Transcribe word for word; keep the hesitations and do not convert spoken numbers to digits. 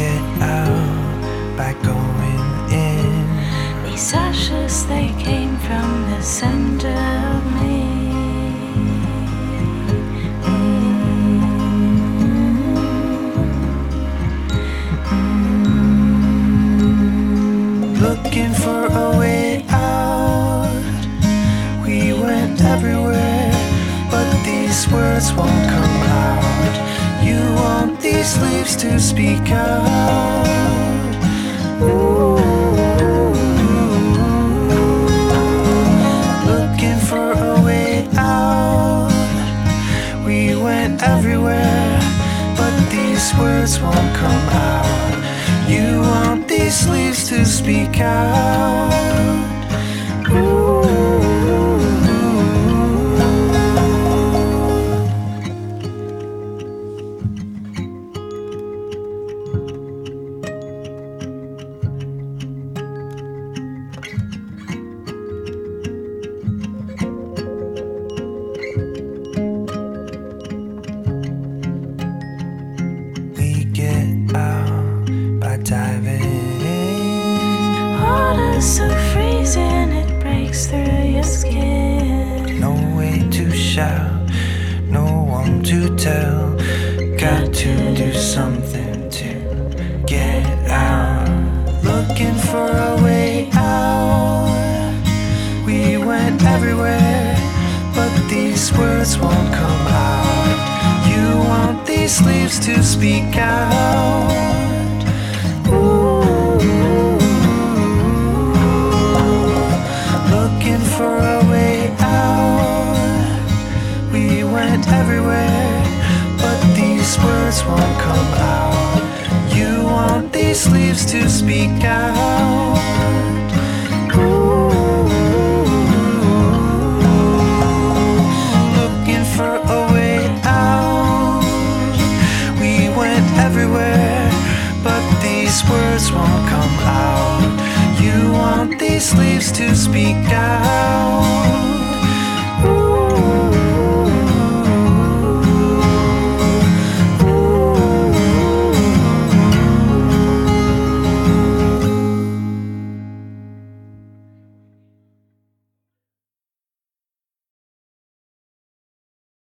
get out by going in. These ashes, they came from the center of me. Looking for a way out. We went everywhere, but these words won't come out. You want these leaves to speak out. Ooh. Looking for a way out. We went everywhere, but these words won't come out. You want these leaves to speak out. Ooh. We get out by diving in. Water's so freezing, it breaks through your skin. No way to shout, no one to tell. Got to do something to get out. Looking for a way out. We went everywhere, but these words won't come out. You want these leaves to speak out. Ooh. Looking for a way out. We went everywhere, but these words won't come out. You want these leaves to speak out. Ooh. Looking for a way out. We went everywhere, but these words won't come out. You want these leaves to speak out.